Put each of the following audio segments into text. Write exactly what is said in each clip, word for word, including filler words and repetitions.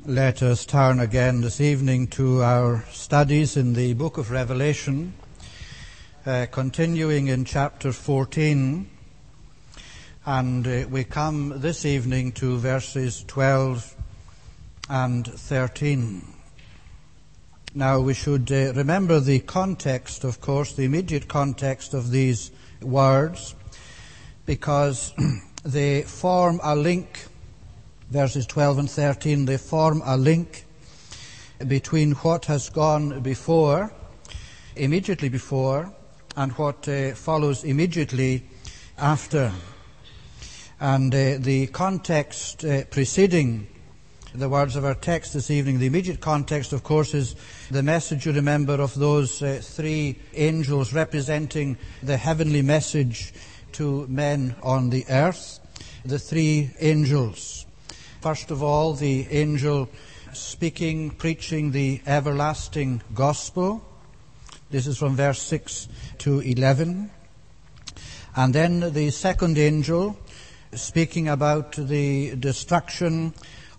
Let us turn again this evening to our studies in the book of Revelation, uh, continuing in chapter fourteen, and uh, we come this evening to verses twelve and thirteen. Now we should uh, remember the context, of course, the immediate context of these words, because they form a link. Verses twelve and thirteen, they form a link between what has gone before, immediately before, and what uh, follows immediately after. And uh, the context uh, preceding the words of our text this evening, the immediate context, of course, is the message, you remember, of those uh, three angels representing the heavenly message to men on the earth. The three angels. First of all, the angel speaking, preaching the everlasting gospel. This is from verse six to eleven. And then the second angel speaking about the destruction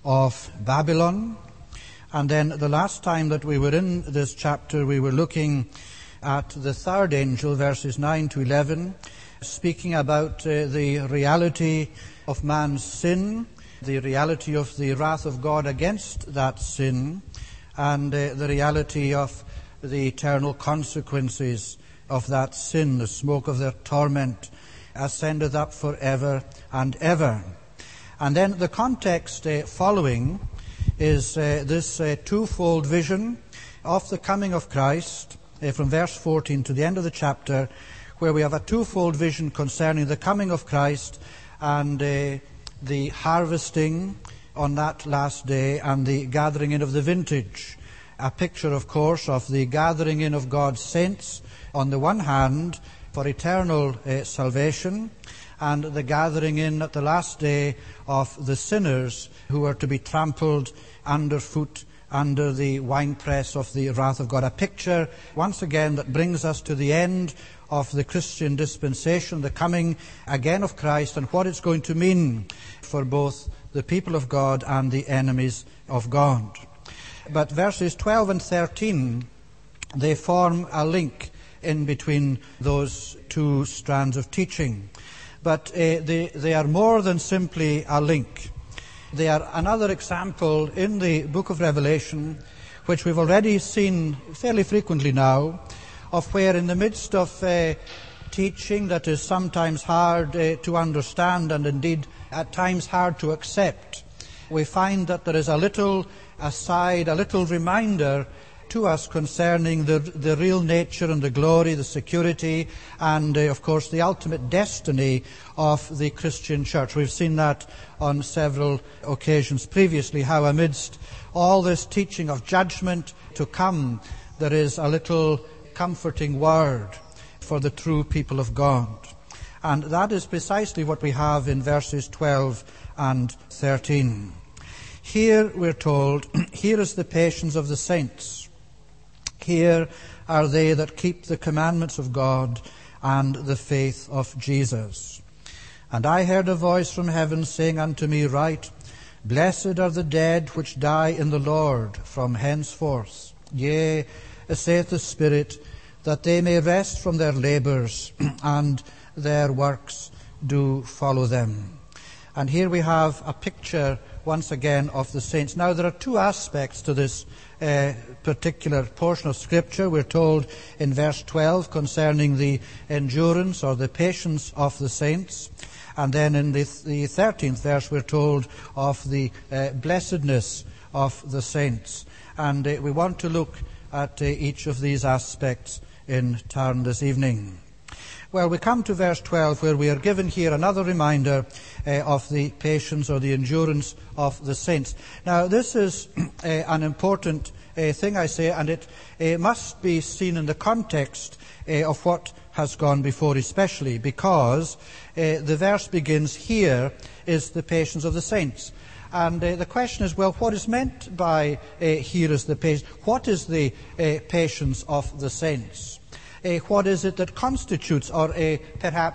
of Babylon. And then the last time that we were in this chapter, we were looking at the third angel, verses nine to eleven, speaking about uh, the reality of man's sin, the reality of the wrath of God against that sin, and uh, the reality of the eternal consequences of that sin. The smoke of their torment ascendeth up forever and ever. And then the context uh, following is uh, this uh, twofold vision of the coming of Christ, uh, from verse fourteen to the end of the chapter, where we have a twofold vision concerning the coming of Christ and uh, the harvesting on that last day and the gathering in of the vintage. A picture, of course, of the gathering in of God's saints on the one hand for eternal uh, salvation, and the gathering in at the last day of the sinners who are to be trampled underfoot under the winepress of the wrath of God. A picture, once again, that brings us to the end of the Christian dispensation, the coming again of Christ, and what it's going to mean for both the people of God and the enemies of God. But verses twelve and thirteen, they form a link in between those two strands of teaching. But uh, they, they are more than simply a link. They are another example in the book of Revelation, which we've already seen fairly frequently now, of where in the midst of uh, teaching that is sometimes hard uh, to understand and indeed at times hard to accept, we find that there is a little aside, a little reminder to us concerning the, the real nature and the glory, the security, and uh, of course the ultimate destiny of the Christian church. We've seen that on several occasions previously, how amidst all this teaching of judgment to come, there is a little comforting word for the true people of God. And that is precisely what we have in verses twelve and thirteen. Here we're told, here is the patience of the saints. Here are they that keep the commandments of God and the faith of Jesus. And I heard a voice from heaven saying unto me, Write, Blessed are the dead which die in the Lord from henceforth. Yea, saith the Spirit, that they may rest from their labours, and their works do follow them. And here we have a picture, once again, of the saints. Now, there are two aspects to this uh, particular portion of Scripture. We're told in verse twelve concerning the endurance or the patience of the saints. And then in the, the thirteenth verse, we're told of the uh, blessedness of the saints. And uh, we want to look at uh, each of these aspects in turn this evening. Well, we come to verse twelve, where we are given here another reminder uh, of the patience or the endurance of the saints. Now, this is uh, an important uh, thing, I say, and it uh, must be seen in the context uh, of what has gone before, especially because uh, the verse begins, Here is the patience of the saints. And uh, the question is, well, what is meant by uh, here is the patience? What is the uh, patience of the saints? Uh, what is it that constitutes or uh, perhaps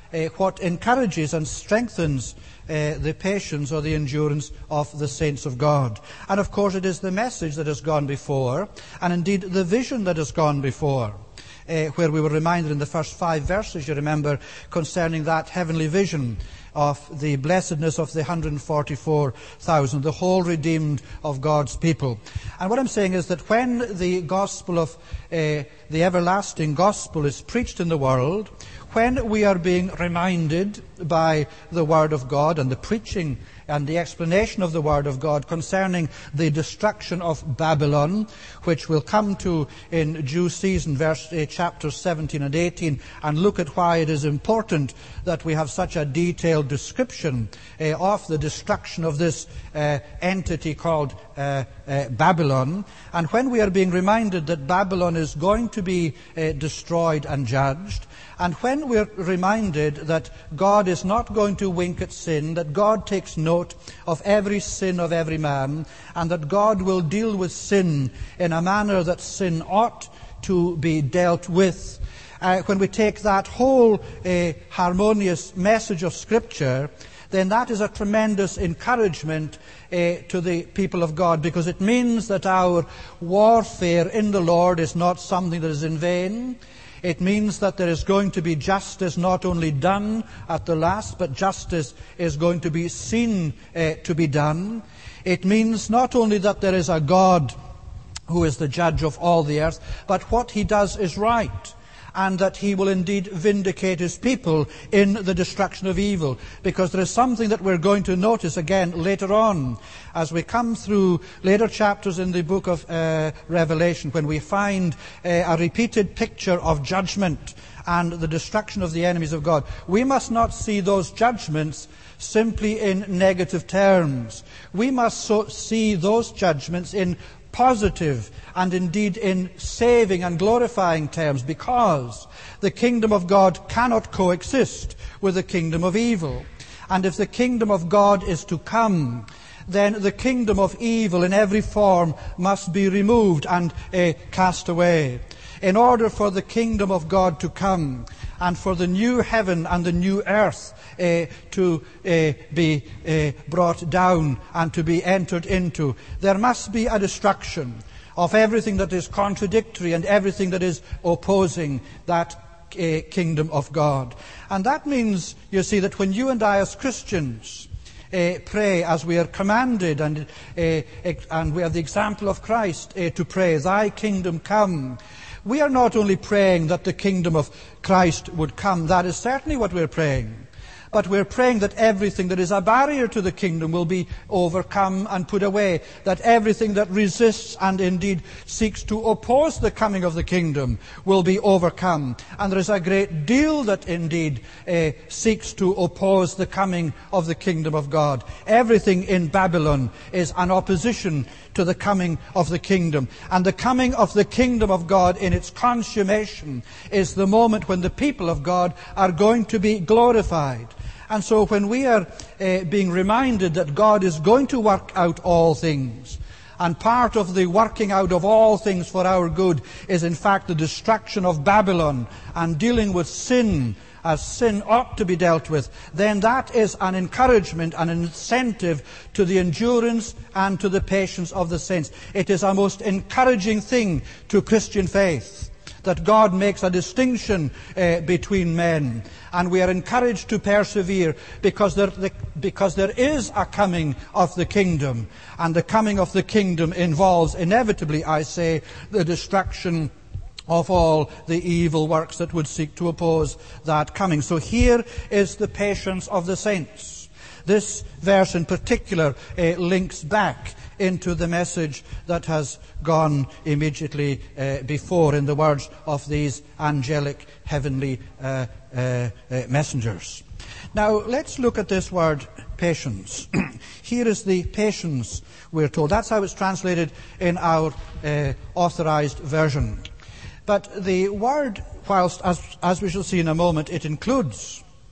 uh, what encourages and strengthens uh, the patience or the endurance of the saints of God. And of course it is the message that has gone before, and indeed the vision that has gone before. Uh, where we were reminded in the first five verses, you remember, concerning that heavenly vision of the blessedness of the one hundred forty-four thousand, the whole redeemed of God's people. And what I'm saying is that when the gospel of uh, the everlasting gospel is preached in the world, when we are being reminded by the Word of God and the preaching and the explanation of the Word of God concerning the destruction of Babylon, which we'll come to in due season, verse uh, chapters seventeen and eighteen, and look at why it is important that we have such a detailed description uh, of the destruction of this uh, entity called uh, uh, Babylon. And when we are being reminded that Babylon is going to be uh, destroyed and judged, and when we're reminded that God is not going to wink at sin, that God takes note of every sin of every man, and that God will deal with sin in a manner that sin ought to be dealt with, uh, when we take that whole uh, harmonious message of Scripture, then that is a tremendous encouragement uh, to the people of God, because it means that our warfare in the Lord is not something that is in vain. It means that there is going to be justice not only done at the last, but justice is going to be seen uh, to be done. It means not only that there is a God who is the judge of all the earth, but what he does is right, and that he will indeed vindicate his people in the destruction of evil. Because there is something that we're going to notice again later on, as we come through later chapters in the book of uh, Revelation, when we find uh, a repeated picture of judgment and the destruction of the enemies of God. We must not see those judgments simply in negative terms. We must so see those judgments in positive and indeed in saving and glorifying terms, because the kingdom of God cannot coexist with the kingdom of evil. And if the kingdom of God is to come, then the kingdom of evil in every form must be removed and uh, cast away. In order for the kingdom of God to come, and for the new heaven and the new earth uh, to uh, be uh, brought down and to be entered into, there must be a destruction of everything that is contradictory and everything that is opposing that uh, kingdom of God. And that means, you see, that when you and I as Christians uh, pray as we are commanded, and, uh, and we have the example of Christ uh, to pray, "Thy kingdom come," we are not only praying that the kingdom of Christ would come. That is certainly what we're praying. But we're praying that everything that is a barrier to the kingdom will be overcome and put away. That everything that resists and indeed seeks to oppose the coming of the kingdom will be overcome. And there is a great deal that indeed uh, seeks to oppose the coming of the kingdom of God. Everything in Babylon is an opposition to the coming of the kingdom. And the coming of the kingdom of God in its consummation is the moment when the people of God are going to be glorified. And so when we are uh, being reminded that God is going to work out all things, and part of the working out of all things for our good is in fact the destruction of Babylon and dealing with sin as sin ought to be dealt with, then that is an encouragement and an incentive to the endurance and to the patience of the saints. It is a most encouraging thing to Christian faith that God makes a distinction uh, between men. And we are encouraged to persevere because there, the, because there is a coming of the kingdom. And the coming of the kingdom involves inevitably, I say, the destruction of all the evil works that would seek to oppose that coming. So here is the patience of the saints. This verse in particular uh, links back into the message that has gone immediately uh, before in the words of these angelic heavenly uh, uh, uh, messengers. Now let's look at this word patience. Here is the patience, we're told. That's how it's translated in our uh, authorized version. But the word, whilst, as, as we shall see in a moment, it includes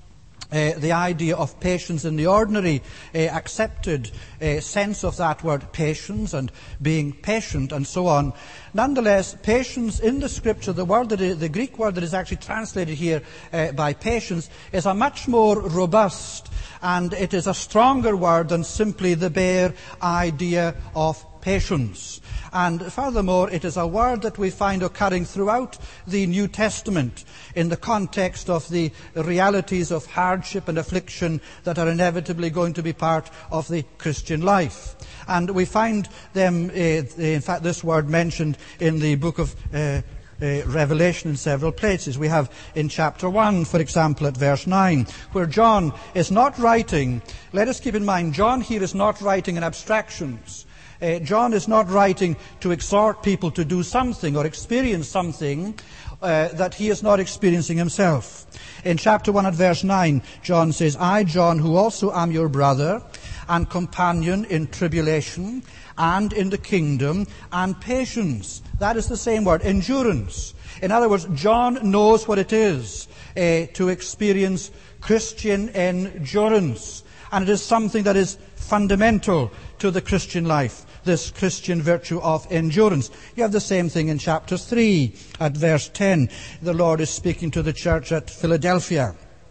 uh, the idea of patience in the ordinary uh, accepted uh, sense of that word patience and being patient and so on. Nonetheless, patience in the Scripture, the word that is, the Greek word that is actually translated here uh, by patience, is a much more robust, and it is a stronger word than simply the bare idea of patience. And furthermore, it is a word that we find occurring throughout the New Testament in the context of the realities of hardship and affliction that are inevitably going to be part of the Christian life. And we find them, uh, in fact, this word mentioned in the book of uh, uh, Revelation in several places. We have in chapter one, for example, at verse nine, where John is not writing, let us keep in mind, John here is not writing in abstractions. Uh, John is not writing to exhort people to do something or experience something uh, that he is not experiencing himself. In chapter one at verse nine, John says, I, John, who also am your brother and companion in tribulation and in the kingdom and patience. That is the same word, endurance. In other words, John knows what it is uh, to experience Christian endurance. And it is something that is fundamental to the Christian life, this Christian virtue of endurance. You have the same thing in chapter three at verse ten. The Lord is speaking to the church at Philadelphia.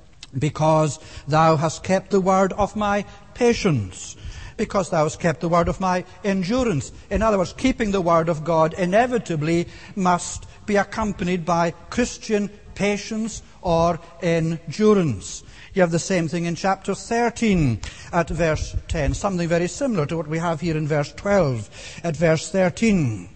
Because thou hast kept the word of my patience. Because thou hast kept the word of my endurance. In other words, keeping the word of God inevitably must be accompanied by Christian patience or endurance. You have the same thing in chapter thirteen at verse ten, something very similar to what we have here in verse twelve at verse thirteen.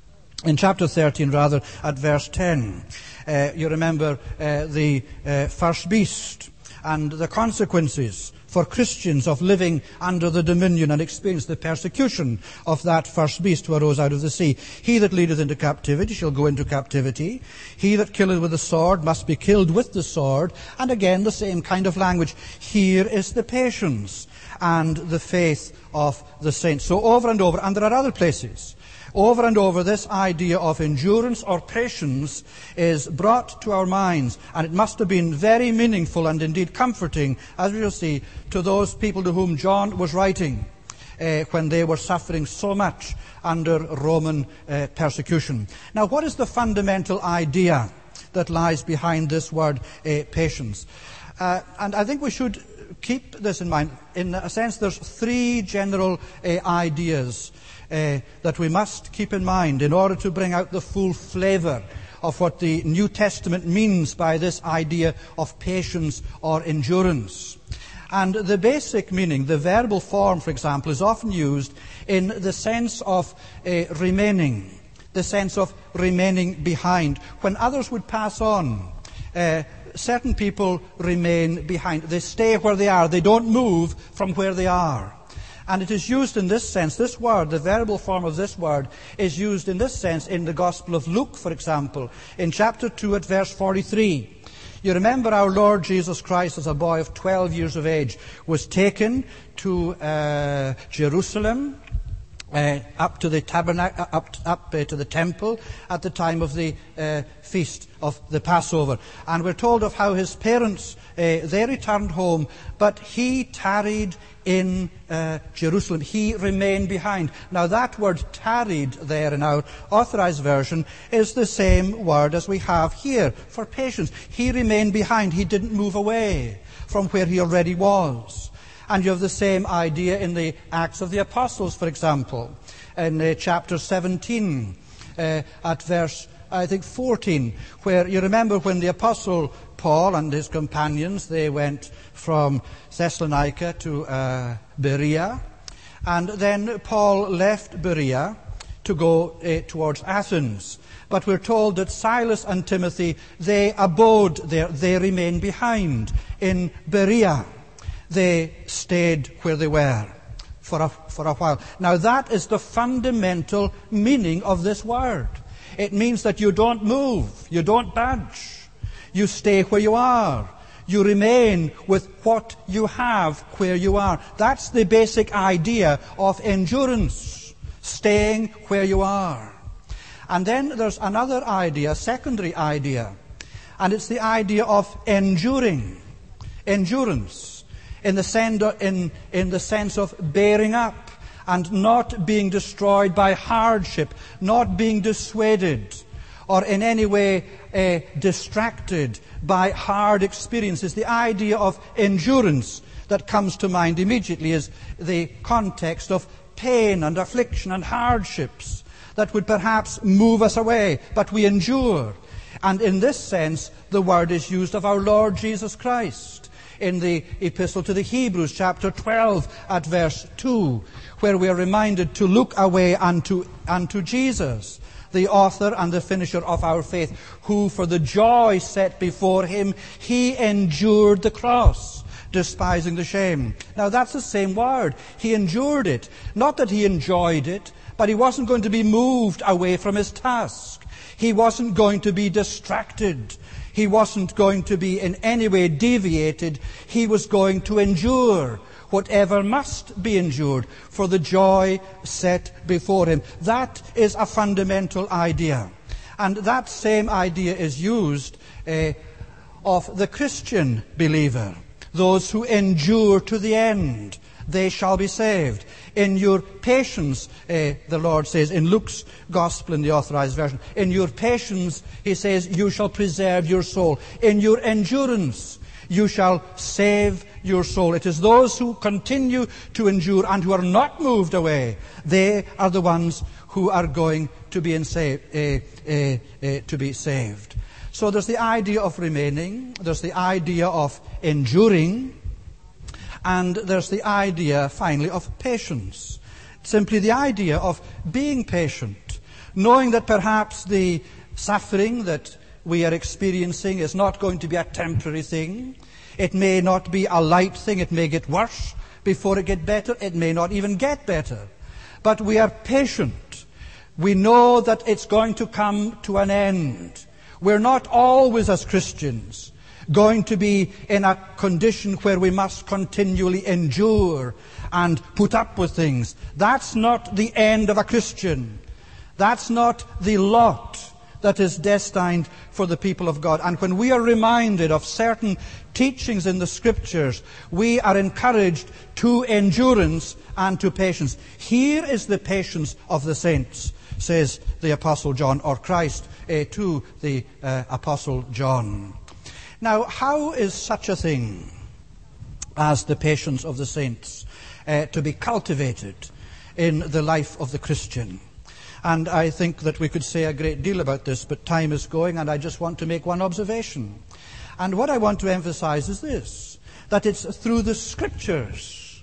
In chapter thirteen, rather, at verse ten, uh, you remember uh, the uh, first beast and the consequences for Christians of living under the dominion and experience the persecution of that first beast who arose out of the sea. He that leadeth into captivity shall go into captivity. He that killeth with the sword must be killed with the sword. And again, the same kind of language. Here is the patience and the faith of the saints. So over and over, and there are other places. Over and over, this idea of endurance or patience is brought to our minds, and it must have been very meaningful and indeed comforting, as we will see, to those people to whom John was writing uh, when they were suffering so much under Roman uh, persecution. Now, what is the fundamental idea that lies behind this word, uh, patience? Uh, and I think we should keep this in mind. In a sense, there's three general uh, ideas Uh, that we must keep in mind in order to bring out the full flavor of what the New Testament means by this idea of patience or endurance. And the basic meaning, the verbal form, for example, is often used in the sense of uh, remaining, the sense of remaining behind. When others would pass on, uh, certain people remain behind. They stay where they are. They don't move from where they are. And it is used in this sense, this word, the verbal form of this word, is used in this sense in the Gospel of Luke, for example, in chapter two at verse forty-three. You remember our Lord Jesus Christ, as a boy of twelve years of age, was taken to uh, Jerusalem, uh, up to the tabernacle, up, up uh, to the temple at the time of the uh, feast of the Passover. And we're told of how his parents, uh, they returned home, but he tarried in uh, Jerusalem. He remained behind. Now that word tarried there in our Authorized Version is the same word as we have here for patience. He remained behind. He didn't move away from where he already was. And you have the same idea in the Acts of the Apostles, for example, in uh, chapter seventeen, uh, at verse, I think, fourteen, where you remember when the Apostle Paul and his companions, they went from Thessalonica to uh, Berea, and then Paul left Berea to go uh, towards Athens. But we're told that Silas and Timothy, they abode there, they remained behind in Berea. They stayed where they were for a, for a while. Now that is the fundamental meaning of this word. It means that you don't move, you don't budge. You stay where you are. You remain with what you have where you are. That's the basic idea of endurance, staying where you are. And then there's another idea, a secondary idea, and it's the idea of enduring. endurance, in the, send, in, in the sense of bearing up and not being destroyed by hardship, not being dissuaded or in any way uh, distracted by hard experiences. The idea of endurance that comes to mind immediately is the context of pain and affliction and hardships that would perhaps move us away, but we endure. And in this sense, the word is used of our Lord Jesus Christ in the Epistle to the Hebrews, chapter twelve, at verse two, where we are reminded to look away unto, unto Jesus, the author and the finisher of our faith, who for the joy set before him, he endured the cross, despising the shame. Now that's the same word. He endured it. Not that he enjoyed it, but he wasn't going to be moved away from his task. He wasn't going to be distracted. He wasn't going to be in any way deviated. He was going to endure whatever must be endured for the joy set before him. That is a fundamental idea. And that same idea is used uh, of the Christian believer. Those who endure to the end, they shall be saved. In your patience, uh, the Lord says in Luke's Gospel, in the Authorized Version, in your patience, he says, you shall preserve your soul. In your endurance, you shall save your soul. It is those who continue to endure and who are not moved away. They are the ones who are going to be, insave, uh, uh, uh, to be saved. So there's the idea of remaining, there's the idea of enduring, and there's the idea, finally, of patience. Simply the idea of being patient, knowing that perhaps the suffering that we are experiencing is not going to be a temporary thing. It may not be a light thing. It may get worse before it gets better. It may not even get better. But we are patient. We know that it's going to come to an end. We're not always, as Christians, going to be in a condition where we must continually endure and put up with things. That's not the end of a Christian. That's not the lot that is destined for the people of God. And when we are reminded of certain teachings in the Scriptures, we are encouraged to endurance and to patience. Here is the patience of the saints, says the Apostle John, or Christ uh, to the uh, Apostle John. Now, how is such a thing as the patience of the saints uh, to be cultivated in the life of the Christian? And I think that we could say a great deal about this, but time is going, and I just want to make one observation. And what I want to emphasize is this, that it's through the Scriptures,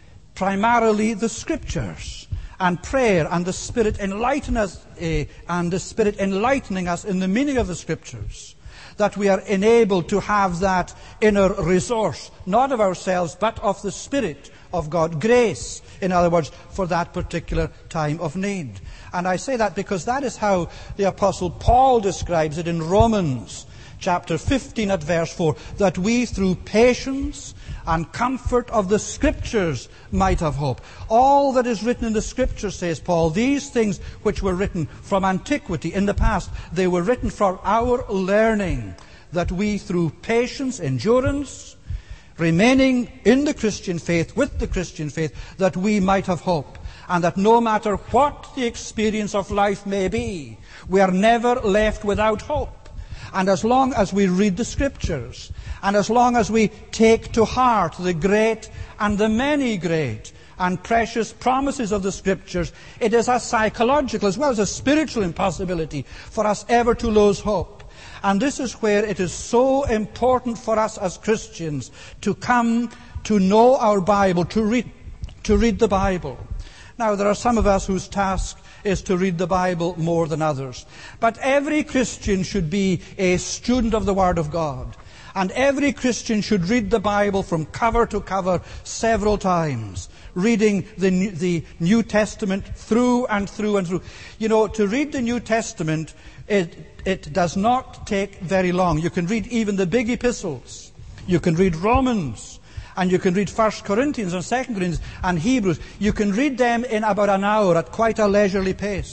primarily the Scriptures, and prayer and the Spirit enlighten us, uh, and the Spirit enlightening us in the meaning of the Scriptures, that we are enabled to have that inner resource, not of ourselves, but of the Spirit of God, grace, in other words, for that particular time of need. And I say that because that is how the Apostle Paul describes it in Romans chapter fifteen at verse four, that we through patience and comfort of the Scriptures might have hope. All that is written in the Scriptures, says Paul, these things which were written from antiquity, in the past, they were written for our learning, that we through patience, endurance, remaining in the Christian faith, with the Christian faith, that we might have hope. And that no matter what the experience of life may be, we are never left without hope. And as long as we read the Scriptures, and as long as we take to heart the great and the many great and precious promises of the Scriptures, it is a psychological as well as a spiritual impossibility for us ever to lose hope. And this is where it is so important for us as Christians to come to know our Bible, to read, to read the Bible. Now, there are some of us whose task is to read the Bible more than others. But every Christian should be a student of the Word of God. And every Christian should read the Bible from cover to cover several times, reading the, the New Testament through and through and through. You know, to read the New Testament, it, it does not take very long. You can read even the big epistles. You can read Romans. And you can read First Corinthians and Second Corinthians and Hebrews. You can read them in about an hour at quite a leisurely pace.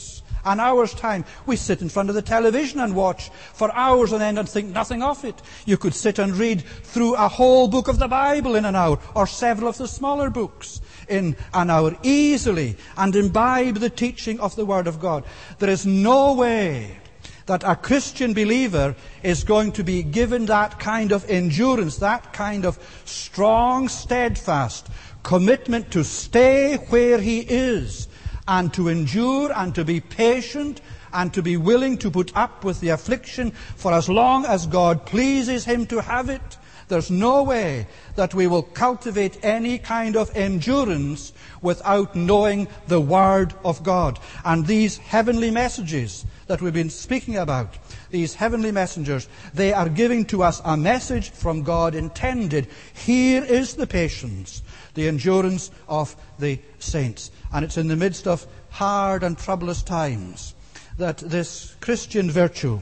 an hour's time. We sit in front of the television and watch for hours on end and think nothing of it. You could sit and read through a whole book of the Bible in an hour, or several of the smaller books in an hour, easily, and imbibe the teaching of the Word of God. There is no way that a Christian believer is going to be given that kind of endurance, that kind of strong, steadfast commitment to stay where he is and to endure and to be patient and to be willing to put up with the affliction for as long as God pleases him to have it. There's no way that we will cultivate any kind of endurance without knowing the Word of God. And these heavenly messages that we've been speaking about, these heavenly messengers, they are giving to us a message from God intended. Here is the patience, the endurance of the saints. And it's in the midst of hard and troublous times that this Christian virtue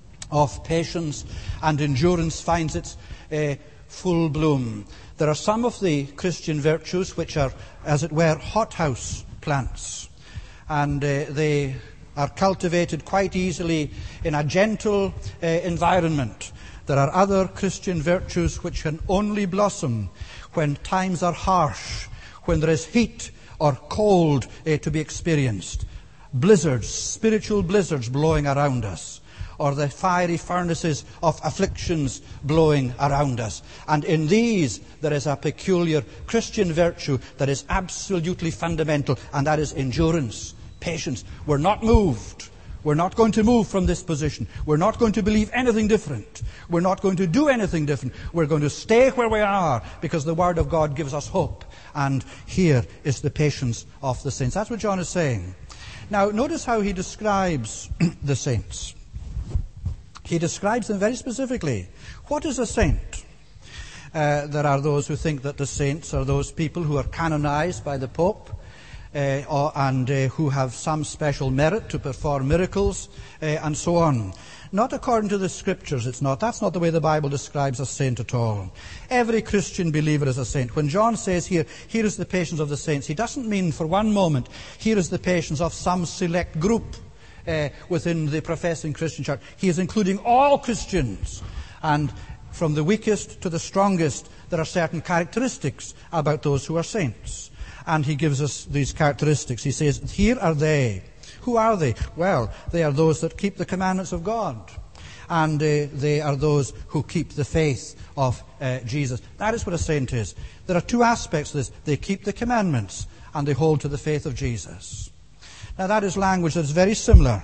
of patience and endurance finds its uh, full bloom. There are some of the Christian virtues which are, as it were, hothouse plants, and uh, they are cultivated quite easily in a gentle uh, environment. There are other Christian virtues which can only blossom when times are harsh, when there is heat or cold uh, to be experienced. Blizzards, spiritual blizzards blowing around us, or the fiery furnaces of afflictions blowing around us. And in these there is a peculiar Christian virtue that is absolutely fundamental, and that is endurance, patience. We're not moved. We're not going to move from this position. We're not going to believe anything different. We're not going to do anything different. We're going to stay where we are because the Word of God gives us hope. And here is the patience of the saints. That's what John is saying. Now, notice how he describes the saints. He describes them very specifically. What is a saint? Uh, there are those who think that the saints are those people who are canonized by the Pope, Uh, or, and uh, who have some special merit to perform miracles, uh, and so on. Not according to the Scriptures, it's not. That's not the way the Bible describes a saint at all. Every Christian believer is a saint. When John says here, here is the patience of the saints, he doesn't mean for one moment, here is the patience of some select group uh, within the professing Christian church. He is including all Christians. And from the weakest to the strongest, there are certain characteristics about those who are saints. And he gives us these characteristics. He says, here are they. Who are they? Well, they are those that keep the commandments of God. And uh, they are those who keep the faith of uh, Jesus. That is what a saint is. There are two aspects to this. They keep the commandments and they hold to the faith of Jesus. Now that is language that is very similar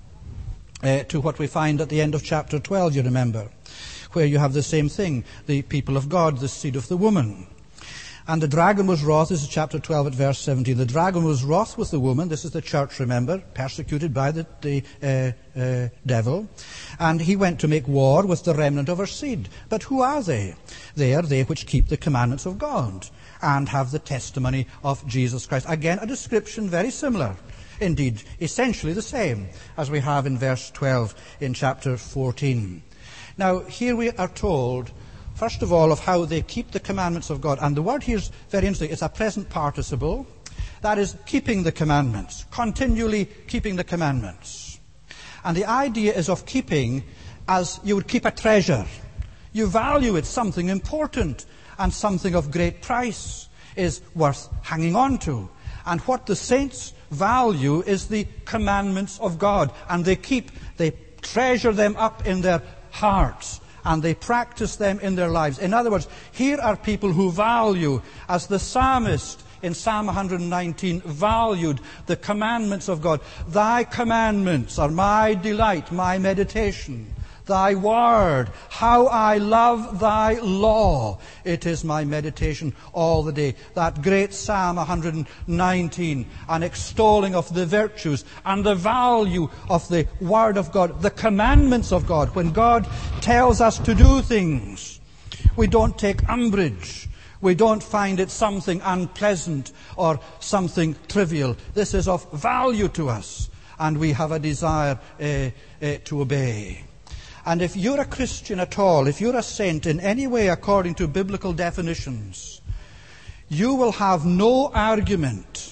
uh, to what we find at the end of chapter twelve, you remember, where you have the same thing. The people of God, the seed of the woman. And the dragon was wroth, this is chapter twelve at verse seventeen. The dragon was wroth with the woman, this is the church, remember, persecuted by the, the uh, uh, devil. And he went to make war with the remnant of her seed. But who are they? They are they which keep the commandments of God and have the testimony of Jesus Christ. Again, a description very similar, indeed, essentially the same as we have in verse twelve in chapter fourteen. Now, here we are told, first of all, of how they keep the commandments of God. And the word here is very interesting. It's a present participle. That is, keeping the commandments. Continually keeping the commandments. And the idea is of keeping as you would keep a treasure. You value it, something important, and something of great price is worth hanging on to. And what the saints value is the commandments of God. And they keep, they treasure them up in their hearts. And they practice them in their lives. In other words, here are people who value, as the psalmist in Psalm one nineteen valued the commandments of God. Thy commandments are my delight, my meditation. Thy word, how I love thy law. It is my meditation all the day. That great Psalm one nineteen, an extolling of the virtues and the value of the word of God, the commandments of God. When God tells us to do things, we don't take umbrage. We don't find it something unpleasant or something trivial. This is of value to us, and we have a desire uh, uh, to obey. And if you're a Christian at all, if you're a saint in any way according to biblical definitions, you will have no argument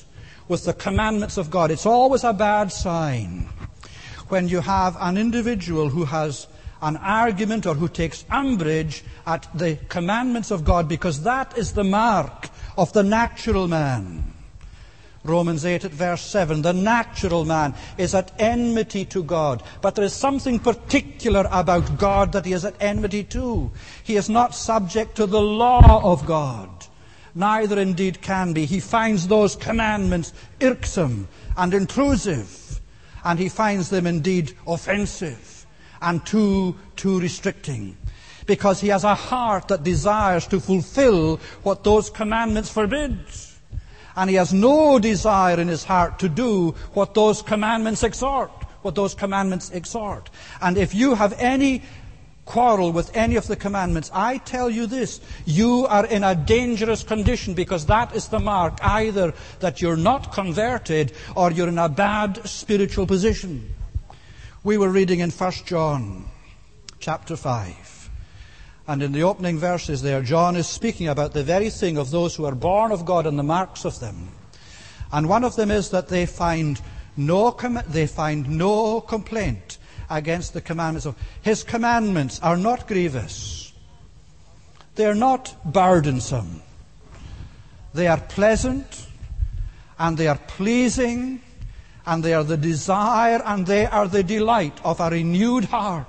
with the commandments of God. It's always a bad sign when you have an individual who has an argument or who takes umbrage at the commandments of God, because that is the mark of the natural man. Romans eight at verse seven, the natural man is at enmity to God. But there is something particular about God that he is at enmity to. He is not subject to the law of God. Neither indeed can be. He finds those commandments irksome and intrusive. And he finds them indeed offensive and too, too restricting. Because he has a heart that desires to fulfill what those commandments forbid. And he has no desire in his heart to do what those commandments exhort, what those commandments exhort. And if you have any quarrel with any of the commandments, I tell you this, you are in a dangerous condition, because that is the mark either that you're not converted or you're in a bad spiritual position. We were reading in First John chapter five. And in the opening verses there, John is speaking about the very thing of those who are born of God and the marks of them. And one of them is that they find no com- they find no complaint against the commandments of his commandments are not grievous. They are not burdensome. They are pleasant, and they are pleasing, and they are the desire and they are the delight of a renewed heart.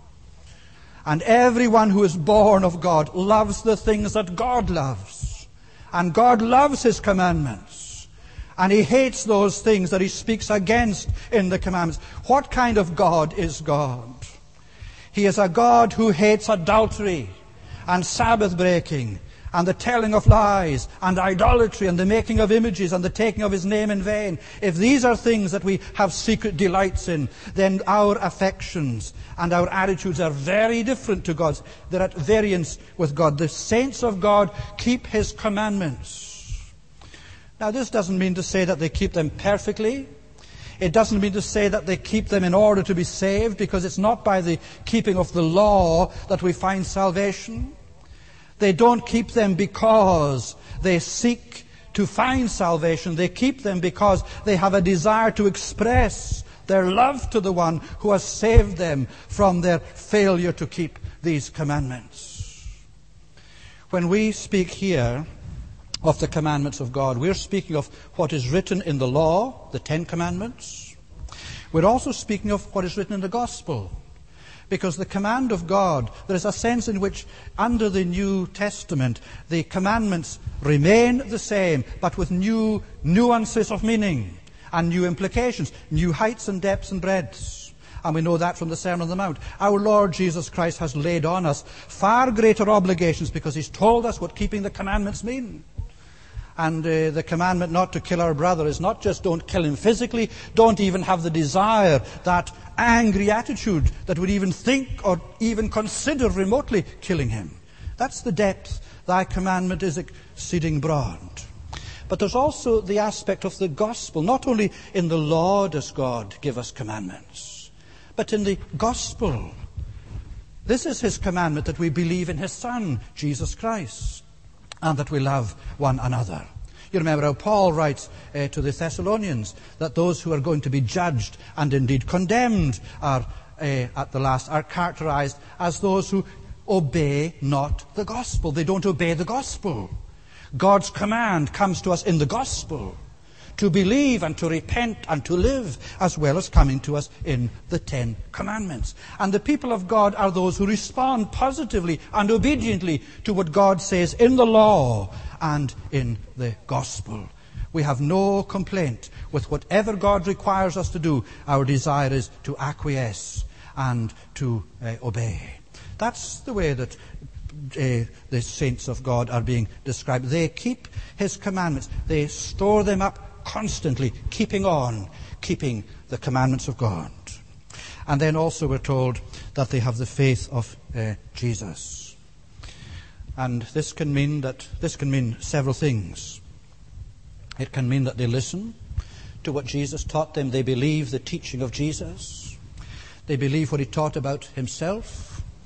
And everyone who is born of God loves the things that God loves. And God loves his commandments. And he hates those things that he speaks against in the commandments. What kind of God is God? He is a God who hates adultery and Sabbath breaking and the telling of lies and idolatry and the making of images and the taking of his name in vain. If these are things that we have secret delights in, then our affections and our attitudes are very different to God's. They're at variance with God. The saints of God keep his commandments. Now, this doesn't mean to say that they keep them perfectly. It doesn't mean to say that they keep them in order to be saved, because it's not by the keeping of the law that we find salvation. They don't keep them because they seek to find salvation. They keep them because they have a desire to express their love to the one who has saved them from their failure to keep these commandments. When we speak here of the commandments of God, we're speaking of what is written in the law, the Ten Commandments. We're also speaking of what is written in the Gospel. Because the command of God, there is a sense in which under the New Testament, the commandments remain the same, but with new nuances of meaning and new implications, new heights and depths and breadths. And we know that from the Sermon on the Mount. Our Lord Jesus Christ has laid on us far greater obligations because he's told us what keeping the commandments mean. And uh, the commandment not to kill our brother is not just don't kill him physically, don't even have the desire, that angry attitude that would even think or even consider remotely killing him. That's the depth. Thy commandment is exceeding broad. But there's also the aspect of the gospel. Not only in the law does God give us commandments, but in the gospel. This is his commandment, that we believe in his Son, Jesus Christ, and that we love one another. You remember how Paul writes uh, to the Thessalonians that those who are going to be judged and indeed condemned are, uh, at the last, are characterized as those who obey not the gospel. They don't obey the gospel. God's command comes to us in the gospel, to believe and to repent and to live, as well as coming to us in the Ten Commandments. And the people of God are those who respond positively and obediently to what God says in the law and in the gospel. We have no complaint with whatever God requires us to do. Our desire is to acquiesce and to uh, obey. That's the way that Uh, the saints of God are being described. They keep his commandments. They store them up constantly, keeping on, keeping the commandments of God. And then also we're told that they have the faith of uh, Jesus. And this can mean that this can mean several things. It can mean that they listen to what Jesus taught them. They believe the teaching of Jesus. They believe what he taught about himself.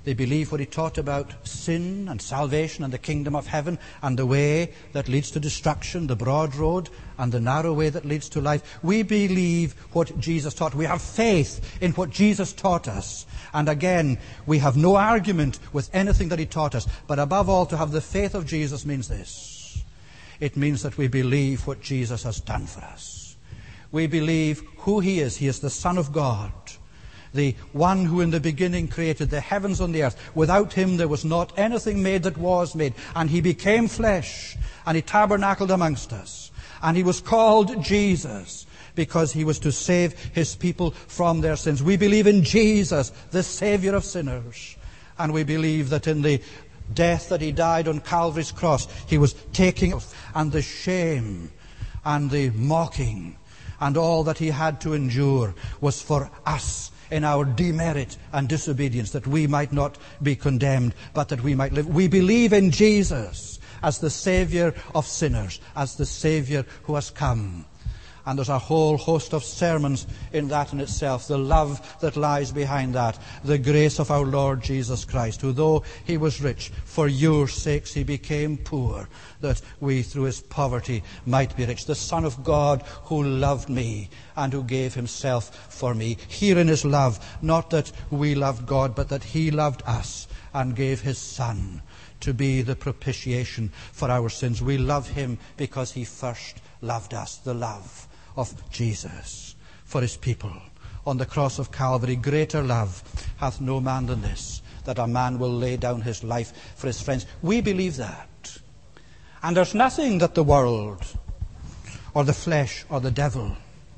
They believe what he taught about sin and salvation and the kingdom of heaven and the way that leads to destruction, the broad road and the narrow way that leads to life. We believe what Jesus taught. We have faith in what Jesus taught us. And again, we have no argument with anything that he taught us. But above all, to have the faith of Jesus means this. It means that we believe what Jesus has done for us. We believe who he is. He is the Son of God, the one who in the beginning created the heavens and the earth. Without him there was not anything made that was made. And he became flesh, and he tabernacled amongst us. And he was called Jesus because he was to save his people from their sins. We believe in Jesus, the Savior of sinners. And we believe that in the death that he died on Calvary's cross, he was taking and the shame and the mocking and all that he had to endure was for us in our demerit and disobedience, that we might not be condemned, but that we might live. We believe in Jesus as the Savior of sinners, as the Savior who has come. And there's a whole host of sermons in that in itself, the love that lies behind that, the grace of our Lord Jesus Christ, who though he was rich, for your sakes he became poor, that we through his poverty might be rich. The Son of God who loved me and who gave himself for me. Here in his love, not that we loved God, but that he loved us and gave his Son to be the propitiation for our sins. We love him because he first loved us, the love of Jesus for his people. On the cross of Calvary, greater love hath no man than this, that a man will lay down his life for his friends. We believe that. And there's nothing that the world or the flesh or the devil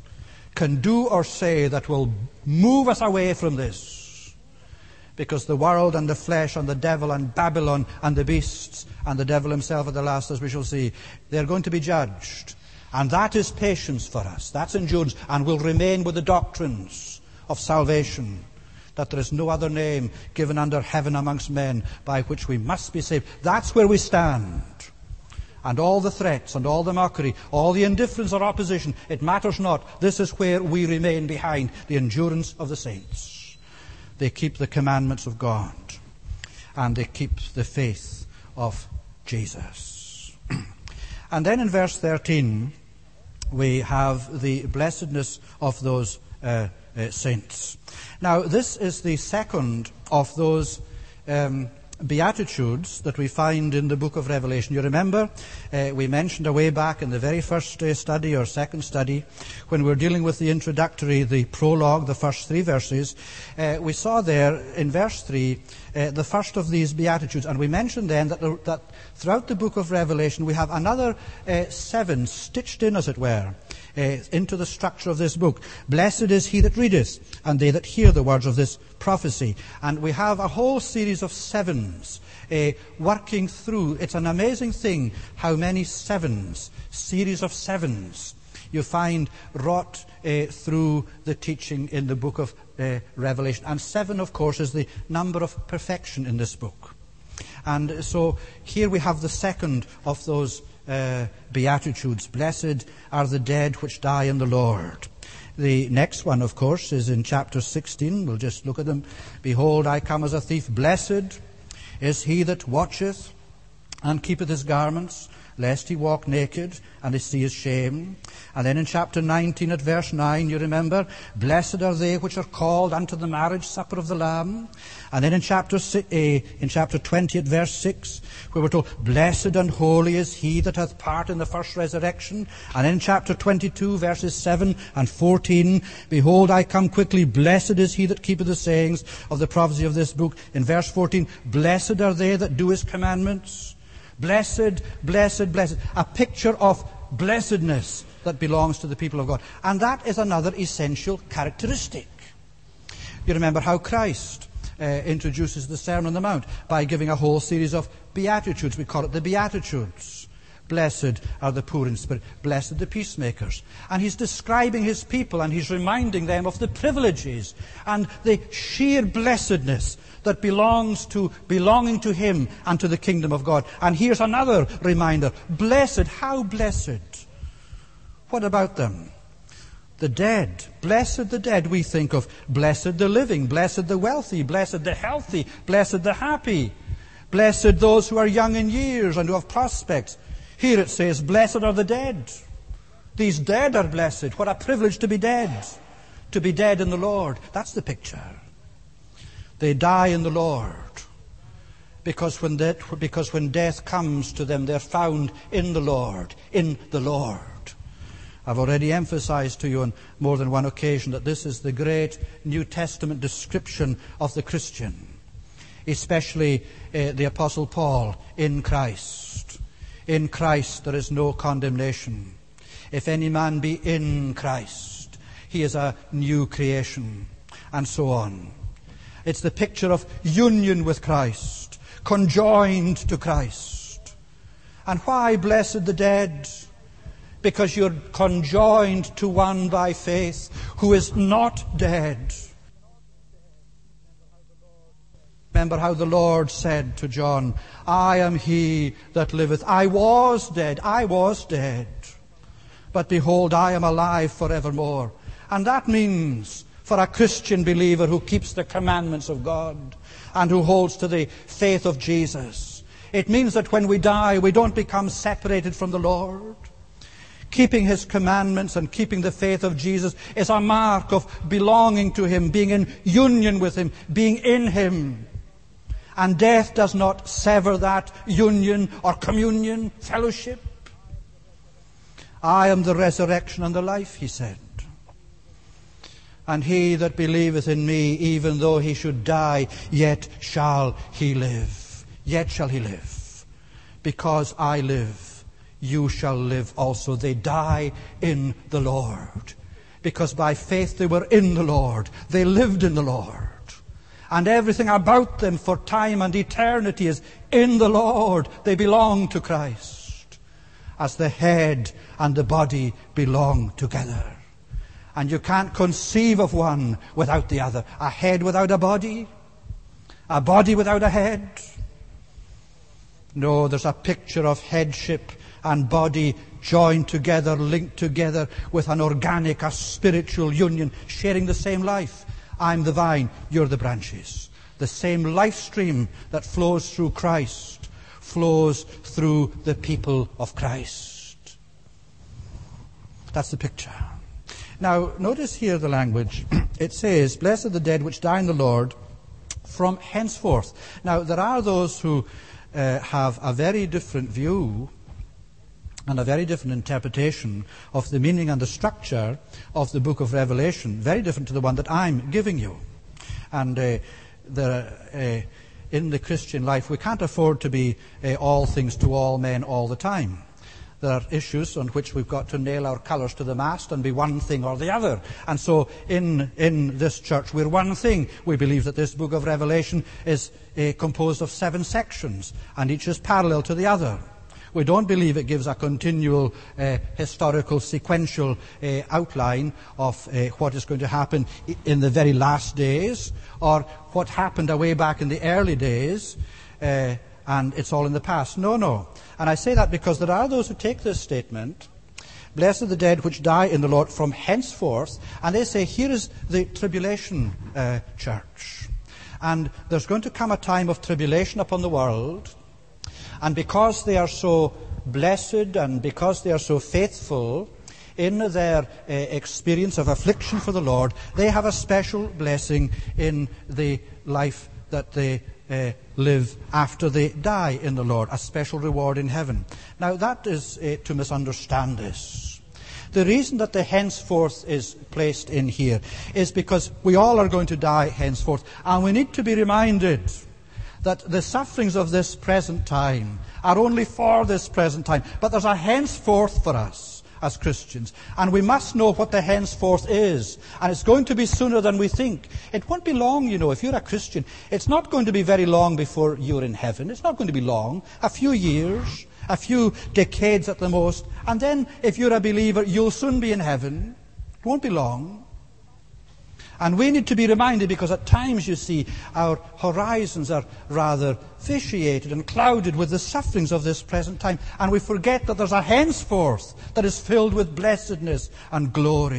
can do or say that will move us away from this. Because the world and the flesh and the devil and Babylon and the beasts and the devil himself at the last, as we shall see, they're going to be judged. And that is patience for us. That's endurance, and will remain with the doctrines of salvation, that there is no other name given under heaven amongst men by which we must be saved. That's where we stand. And all the threats and all the mockery, all the indifference or opposition, it matters not. This is where we remain behind, the endurance of the saints. They keep the commandments of God, and they keep the faith of Jesus. And then in verse thirteen, we have the blessedness of those uh, uh, saints. Now, this is the second of those um, Beatitudes that we find in the book of Revelation. You remember, uh, we mentioned a way back in the very first uh, study or second study, when we were dealing with the introductory, the prologue, the first three verses, uh, we saw there in verse three uh, the first of these Beatitudes. And we mentioned then that, the, that throughout the book of Revelation we have another uh, seven stitched in, as it were, uh, into the structure of this book. Blessed is he that readeth, and they that hear the words of this prophecy. And we have a whole series of sevens uh, working through. It's an amazing thing how many sevens, series of sevens, you find wrought uh, through the teaching in the book of uh, Revelation. And seven, of course, is the number of perfection in this book. And so here we have the second of those uh, Beatitudes. Blessed are the dead which die in the Lord. The next one, of course, is in chapter sixteen. We'll just look at them. Behold, I come as a thief. Blessed is he that watcheth and keepeth his garments, lest he walk naked and they see his shame. And then in chapter nineteen at verse nine, you remember, blessed are they which are called unto the marriage supper of the Lamb. And then in chapter in chapter twenty at verse six, where we're told, blessed and holy is he that hath part in the first resurrection. And then in chapter twenty-two, verses seven and fourteen, behold, I come quickly, blessed is he that keepeth the sayings of the prophecy of this book. In verse fourteen, blessed are they that do his commandments. Blessed, blessed, blessed. A picture of blessedness that belongs to the people of God. And that is another essential characteristic. You remember how Christ uh, introduces the Sermon on the Mount by giving a whole series of Beatitudes. We call it the Beatitudes. Blessed are the poor in spirit. Blessed the peacemakers. And he's describing his people, and he's reminding them of the privileges and the sheer blessedness that belongs to belonging to him and to the kingdom of God. And here's another reminder. Blessed, how blessed? What about them? The dead. Blessed the dead. We think of blessed the living, blessed the wealthy, blessed the healthy, blessed the happy, blessed those who are young in years and who have prospects. Here it says, blessed are the dead. These dead are blessed. What a privilege to be dead. To be dead in the Lord. That's the picture. They die in the Lord. Because when, that, because when death comes to them, they're found in the Lord. In the Lord. I've already emphasized to you on more than one occasion that this is the great New Testament description of the Christian, especially uh, the Apostle Paul, in Christ. In Christ there is no condemnation. If any man be in Christ, he is a new creation, and so on. It's the picture of union with Christ, conjoined to Christ. And why blessed the dead? Because you're conjoined to one by faith who is not dead. Remember how the Lord said to John, I am he that liveth. I was dead, I was dead. But behold, I am alive forevermore. And that means, for a Christian believer who keeps the commandments of God and who holds to the faith of Jesus, it means that when we die, we don't become separated from the Lord. Keeping his commandments and keeping the faith of Jesus is a mark of belonging to him, being in union with him, being in him. And death does not sever that union or communion, fellowship. I am the resurrection and the life, he said. And he that believeth in me, even though he should die, yet shall he live. Yet shall he live. Because I live, you shall live also. They die in the Lord. Because by faith they were in the Lord. They lived in the Lord. And everything about them for time and eternity is in the Lord. They belong to Christ. As the head and the body belong together. And you can't conceive of one without the other. A head without a body. A body without a head. No, there's a picture of headship and body joined together, linked together with an organic, a spiritual union, sharing the same life. I'm the vine, you're the branches. The same life stream that flows through Christ flows through the people of Christ. That's the picture. Now, notice here the language. It says, blessed are the dead which die in the Lord from henceforth. Now, there are those who uh, have a very different view and a very different interpretation of the meaning and the structure of the book of Revelation, very different to the one that I'm giving you. And uh, the, uh, in the Christian life, we can't afford to be uh, all things to all men all the time. There are issues on which we've got to nail our colours to the mast and be one thing or the other. And so in, in this church, we're one thing. We believe that this book of Revelation is uh, composed of seven sections, and each is parallel to the other. We don't believe it gives a continual uh, historical sequential uh, outline of uh, what is going to happen in the very last days, or what happened away back in the early days, uh, and it's all in the past. No, no. And I say that because there are those who take this statement, blessed are the dead which die in the Lord from henceforth, and they say, here is the tribulation uh, church. And there's going to come a time of tribulation upon the world. And because they are so blessed and because they are so faithful in their uh, experience of affliction for the Lord, they have a special blessing in the life that they uh, live after they die in the Lord, a special reward in heaven. Now that is uh, to misunderstand this. The reason that the henceforth is placed in here is because we all are going to die henceforth, and we need to be reminded that the sufferings of this present time are only for this present time. But there's a henceforth for us as Christians. And we must know what the henceforth is. And it's going to be sooner than we think. It won't be long, you know, if you're a Christian. It's not going to be very long before you're in heaven. It's not going to be long. A few years, a few decades at the most. And then, if you're a believer, you'll soon be in heaven. It won't be long. And we need to be reminded, because at times, you see, our horizons are rather vitiated and clouded with the sufferings of this present time. And we forget that there's a henceforth that is filled with blessedness and glory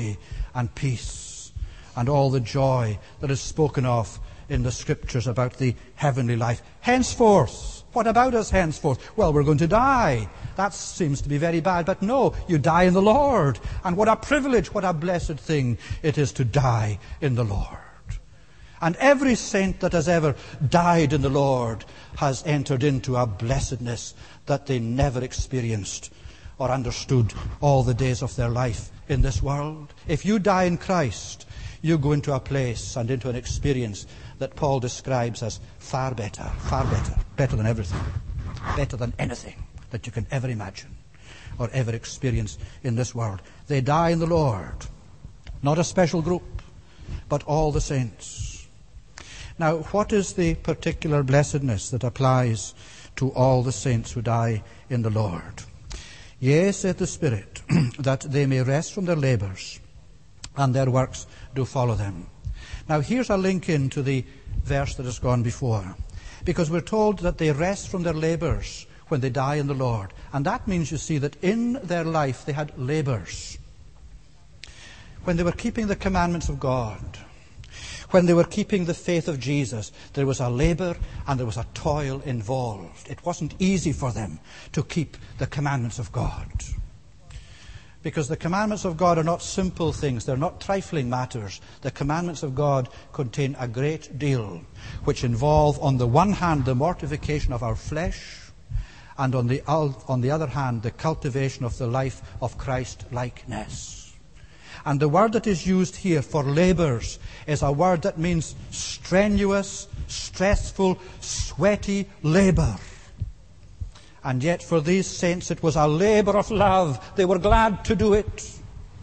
and peace and all the joy that is spoken of in the Scriptures about the heavenly life. Henceforth, what about us henceforth? Well, we're going to die. That seems to be very bad, but no, you die in the Lord. And what a privilege, what a blessed thing it is to die in the Lord. And every saint that has ever died in the Lord has entered into a blessedness that they never experienced or understood all the days of their life in this world. If you die in Christ, you go into a place and into an experience that Paul describes as far better, far better, better than everything, better than anything that you can ever imagine or ever experience in this world. They die in the Lord, not a special group, but all the saints. Now, what is the particular blessedness that applies to all the saints who die in the Lord? Yea, saith the Spirit, that they may rest from their labours, and their works do follow them. Now, here's a link in to the verse that has gone before, because we're told that they rest from their labours when they die in the Lord. And that means, you see, that in their life they had labours. When they were keeping the commandments of God, when they were keeping the faith of Jesus, there was a labour and there was a toil involved. It wasn't easy for them to keep the commandments of God. Because the commandments of God are not simple things. They're not trifling matters. The commandments of God contain a great deal, which involve, on the one hand, the mortification of our flesh, and on the, on the other hand, the cultivation of the life of Christ-likeness. And the word that is used here for labours is a word that means strenuous, stressful, sweaty labour. And yet for these saints it was a labour of love. They were glad to do it.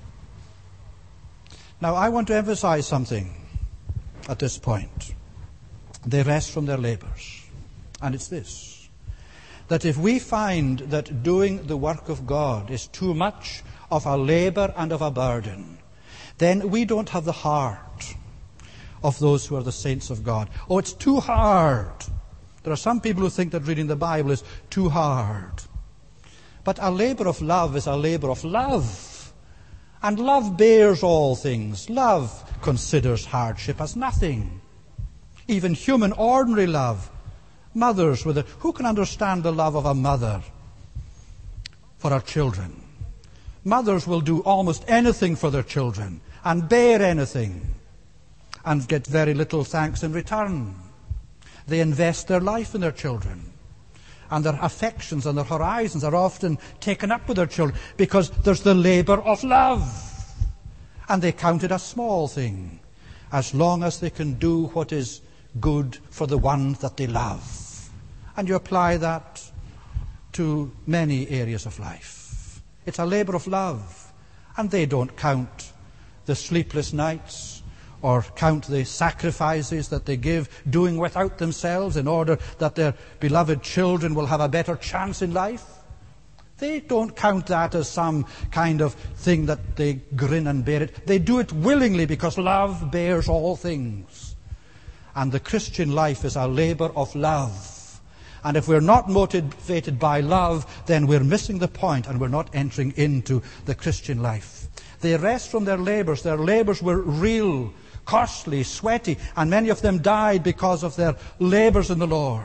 Now I want to emphasize something at this point. They rest from their labours. And it's this: that if we find that doing the work of God is too much of a labour and of a burden, then we don't have the heart of those who are the saints of God. Oh, it's too hard. There are some people who think that reading the Bible is too hard. But a labour of love is a labour of love. And love bears all things. Love considers hardship as nothing. Even human, ordinary love. Mothers with a, who can understand the love of a mother for her children? Mothers will do almost anything for their children and bear anything and get very little thanks in return. They invest their life in their children, and their affections and their horizons are often taken up with their children because there's the labour of love. And they count it a small thing as long as they can do what is good for the one that they love. And you apply that to many areas of life. It's a labour of love. And they don't count the sleepless nights or count the sacrifices that they give, doing without themselves in order that their beloved children will have a better chance in life. They don't count that as some kind of thing that they grin and bear it. They do it willingly because love bears all things. And the Christian life is a labour of love. And if we're not motivated by love, then we're missing the point and we're not entering into the Christian life. They rest from their labours. Their labours were real, costly, sweaty, and many of them died because of their labours in the Lord.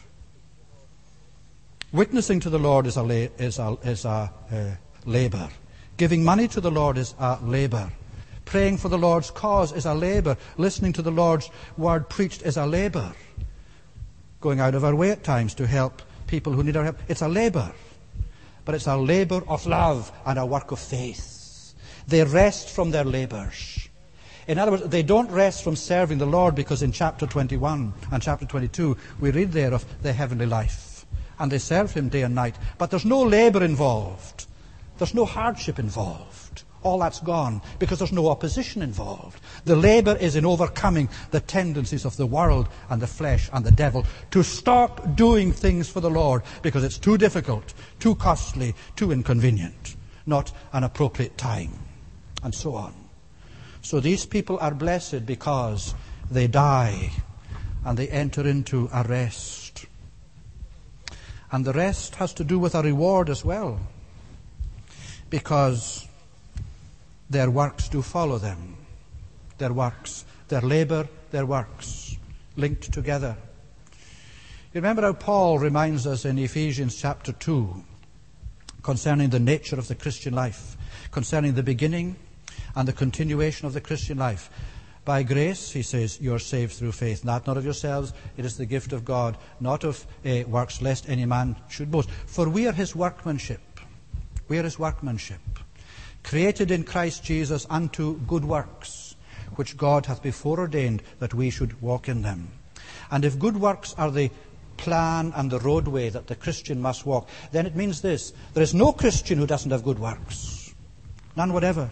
Witnessing to the Lord is a, la- is a, is a uh, labour. Giving money to the Lord is a labour. Praying for the Lord's cause is a labour. Listening to the Lord's word preached is a labour. Going out of our way at times to help people who need our help. It's a labour. But it's a labour of love and a work of faith. They rest from their labours. In other words, they don't rest from serving the Lord because in chapter twenty-one and chapter twenty-two we read there of the heavenly life. And they serve Him day and night. But there's no labour involved. There's no hardship involved. All that's gone because there's no opposition involved. The labour is in overcoming the tendencies of the world and the flesh and the devil to stop doing things for the Lord because it's too difficult, too costly, too inconvenient, not an appropriate time, and so on. So these people are blessed because they die and they enter into a rest. And the rest has to do with a reward as well. Because their works do follow them. Their works, their labor, their works, linked together. You remember how Paul reminds us in Ephesians chapter two concerning the nature of the Christian life, concerning the beginning and the continuation of the Christian life. By grace, he says, you are saved through faith. That not of yourselves, it is the gift of God, not of uh, works, lest any man should boast. For we are his workmanship. We are his workmanship, created in Christ Jesus unto good works, which God hath before ordained that we should walk in them. And if good works are the plan and the roadway that the Christian must walk, then it means this: there is no Christian who doesn't have good works. None whatever.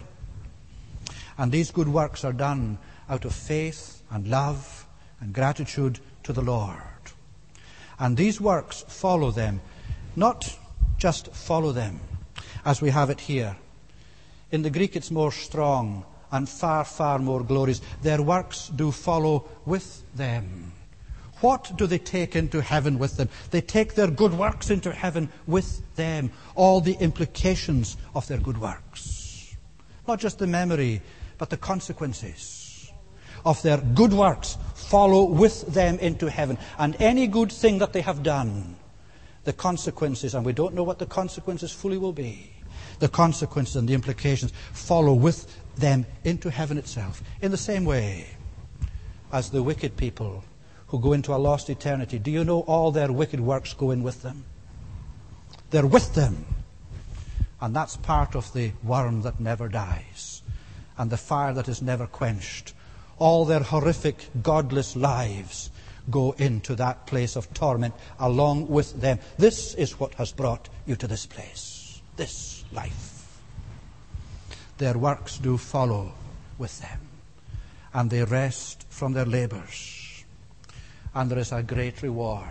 And these good works are done out of faith and love and gratitude to the Lord. And these works follow them, not just follow them, as we have it here. In the Greek it's more strong and far, far more glorious. Their works do follow with them. What do they take into heaven with them? They take their good works into heaven with them. All the implications of their good works. Not just the memory, but the consequences of their good works follow with them into heaven. And any good thing that they have done, the consequences, and we don't know what the consequences fully will be, the consequences and the implications follow with them into heaven itself. In the same way as the wicked people who go into a lost eternity, do you know all their wicked works go in with them? They're with them. And that's part of the worm that never dies and the fire that is never quenched. All their horrific, godless lives go into that place of torment along with them. This is what has brought you to this place, this life. Their works do follow with them, and they rest from their labors. And there is a great reward.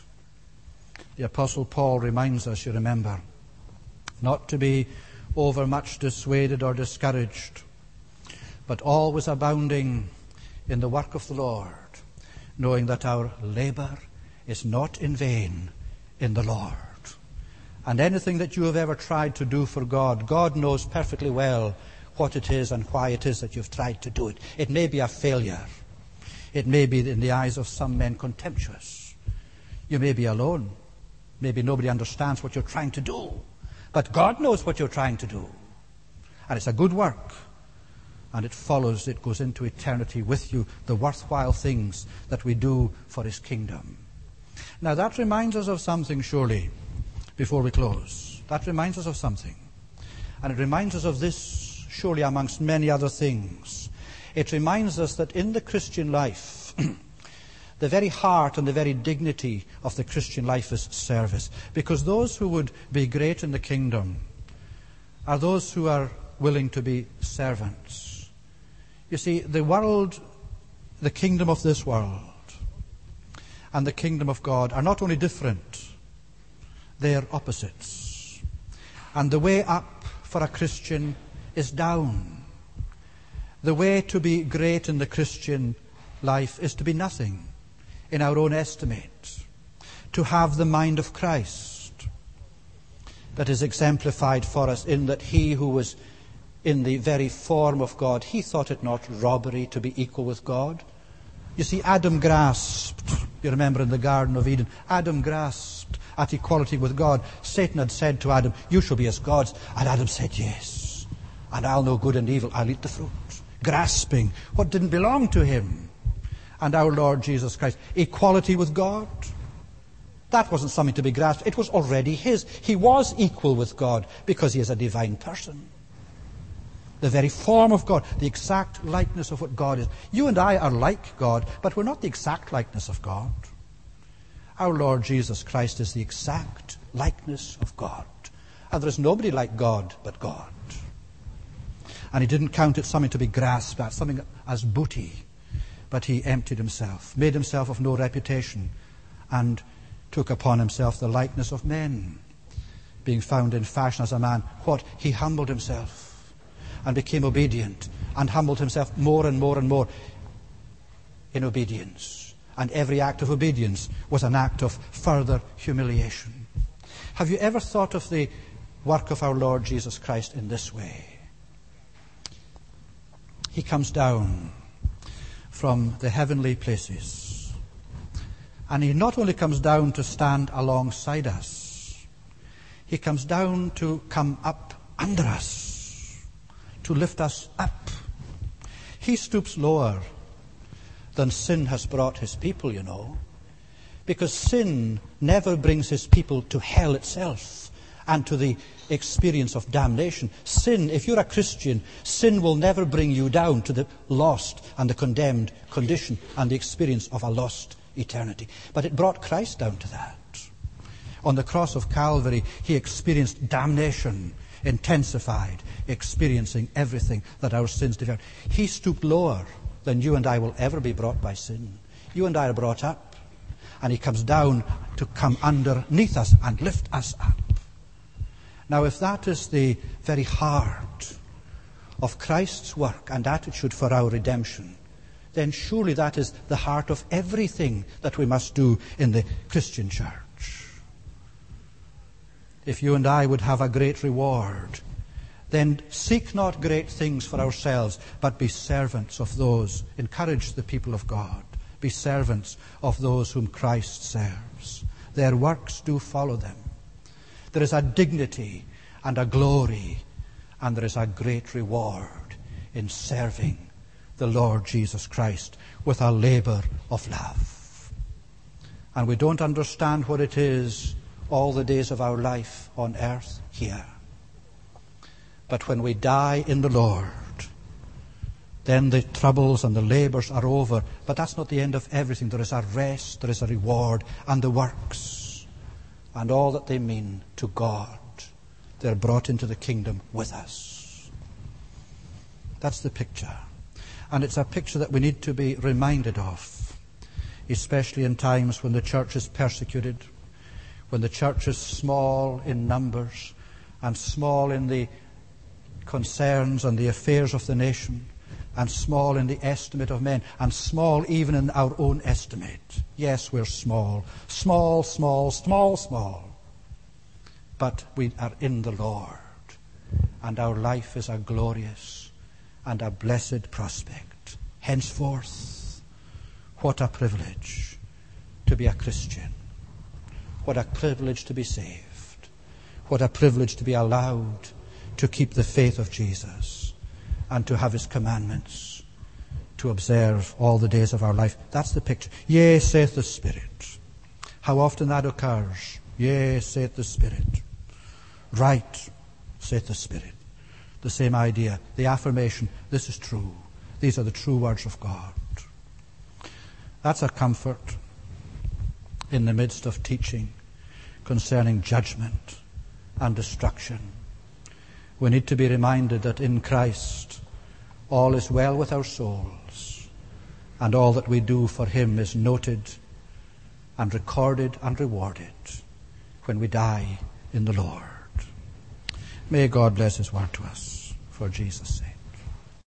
The Apostle Paul reminds us, you remember, not to be overmuch dissuaded or discouraged, but always abounding in the work of the Lord, knowing that our labor is not in vain in the Lord. And anything that you have ever tried to do for God, God knows perfectly well what it is and why it is that you've tried to do it. It may be a failure. It may be, in the eyes of some men, contemptuous. You may be alone. Maybe nobody understands what you're trying to do. But God knows what you're trying to do. And it's a good work. And it follows, it goes into eternity with you, the worthwhile things that we do for his kingdom. Now that reminds us of something, surely, before we close. That reminds us of something. And it reminds us of this, surely, amongst many other things. It reminds us that in the Christian life, the very heart and the very dignity of the Christian life is service. Because those who would be great in the kingdom are those who are willing to be servants. You see, the world, the kingdom of this world, and the kingdom of God are not only different, they are opposites. And the way up for a Christian is down. The way to be great in the Christian life is to be nothing in our own estimate, to have the mind of Christ that is exemplified for us in that he who was in the very form of God, he thought it not robbery to be equal with God. You see, Adam grasped, you remember in the Garden of Eden, Adam grasped at equality with God. Satan had said to Adam, you shall be as gods. And Adam said, yes, and I'll know good and evil, I'll eat the fruit. Grasping what didn't belong to him. And our Lord Jesus Christ, equality with God, that wasn't something to be grasped. It was already his. He was equal with God because he is a divine person. The very form of God, the exact likeness of what God is. You and I are like God, but we're not the exact likeness of God. Our Lord Jesus Christ is the exact likeness of God. And there is nobody like God but God. And he didn't count it something to be grasped at, something as booty. But he emptied himself, made himself of no reputation, and took upon himself the likeness of men. Being found in fashion as a man, what? He humbled himself and became obedient and humbled himself more and more and more in obedience. And every act of obedience was an act of further humiliation. Have you ever thought of the work of our Lord Jesus Christ in this way? He comes down from the heavenly places. And he not only comes down to stand alongside us, he comes down to come up under us, to lift us up. He stoops lower than sin has brought his people, you know, because sin never brings his people to hell itself and to the experience of damnation. Sin, if you're a Christian, sin will never bring you down to the lost and the condemned condition and the experience of a lost eternity. But it brought Christ down to that. On the cross of Calvary, he experienced damnation, intensified, experiencing everything that our sins deserve. He stooped lower than you and I will ever be brought by sin. You and I are brought up, and he comes down to come underneath us and lift us up. Now, if that is the very heart of Christ's work and attitude for our redemption, then surely that is the heart of everything that we must do in the Christian church. If you and I would have a great reward, then seek not great things for ourselves, but be servants of those. Encourage the people of God. Be servants of those whom Christ serves. Their works do follow them. There is a dignity and a glory, and there is a great reward in serving the Lord Jesus Christ with a labor of love. And we don't understand what it is all the days of our life on earth here. But when we die in the Lord, then the troubles and the labors are over. But that's not the end of everything. There is a rest, there is a reward, and the works, and all that they mean to God, they're brought into the kingdom with us. That's the picture. And it's a picture that we need to be reminded of, especially in times when the church is persecuted, when the church is small in numbers and small in the concerns and the affairs of the nation, and small in the estimate of men, and small even in our own estimate. Yes, we're small. Small, small, small, small. But we are in the Lord, and our life is a glorious and a blessed prospect. Henceforth, what a privilege to be a Christian. What a privilege to be saved. What a privilege to be allowed to keep the faith of Jesus and to have his commandments, to observe all the days of our life. That's the picture. Yea, saith the Spirit. How often that occurs. Yea, saith the Spirit. Right, saith the Spirit. The same idea, the affirmation, this is true. These are the true words of God. That's a comfort in the midst of teaching concerning judgment and destruction. We need to be reminded that in Christ all is well with our souls, and all that we do for him is noted and recorded and rewarded when we die in the Lord. May God bless his word to us for Jesus' sake.